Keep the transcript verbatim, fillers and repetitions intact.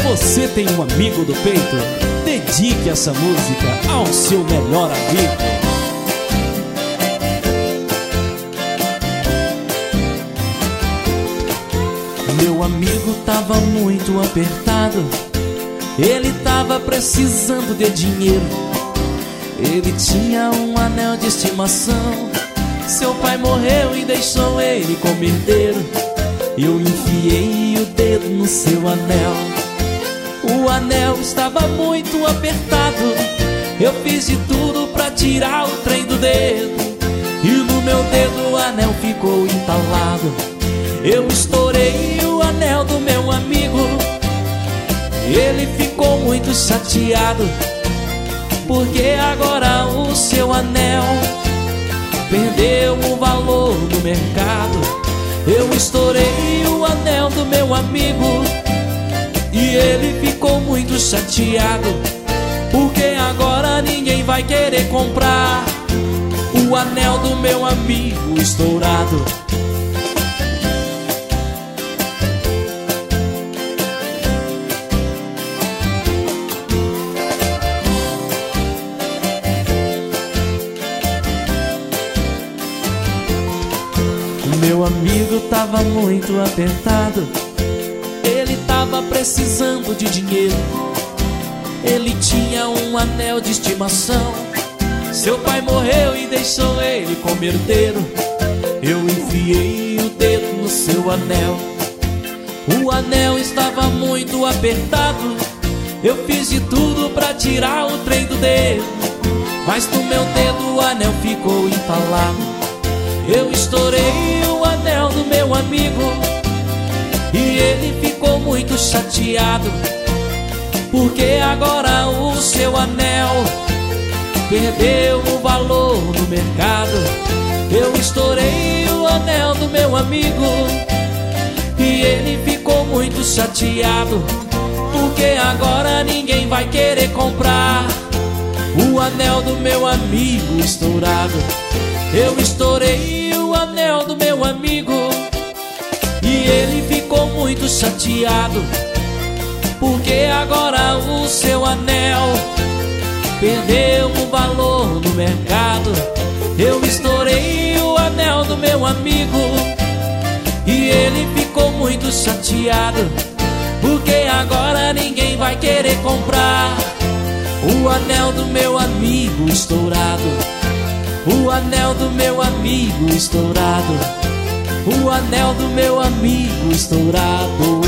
Você tem um amigo do peito? Dedique essa música ao seu melhor amigo. Meu amigo tava muito apertado, ele tava precisando de dinheiro. Ele tinha um anel de estimação, seu pai morreu e deixou ele como herdeiro. Eu enfiei o dedo no seu anel, o anel estava muito apertado. Eu fiz de tudo pra tirar o trem do dedo, e no meu dedo o anel ficou entalado. Eu estourei o anel do meu amigo, ele ficou muito chateado, porque agora o seu anel perdeu o valor no mercado. Eu estourei o anel do meu amigo e ele ficou muito chateado, porque agora ninguém vai querer comprar o anel do meu amigo estourado. Meu amigo tava muito apertado, ele tava precisando de dinheiro. Ele tinha um anel de estimação, seu pai morreu e deixou ele como herdeiro. Eu enfiei o dedo no seu anel, o anel estava muito apertado. Eu fiz de tudo pra tirar o trem do dedo, mas no meu dedo o anel ficou entalado. Eu estourei o anel do meu amigo e ele ficou muito chateado, porque agora o seu anel perdeu o valor no mercado. Eu estourei o anel do meu amigo e ele ficou muito chateado, porque agora ninguém vai querer comprar o anel do meu amigo estourado. Eu estourei o anel do meu amigo e ele ficou muito chateado, porque agora o seu anel perdeu o valor no mercado. Eu estourei o anel do meu amigo e ele ficou muito chateado, porque agora ninguém vai querer comprar o anel do meu amigo estourado. O anel do meu amigo estourado, o anel do meu amigo estourado.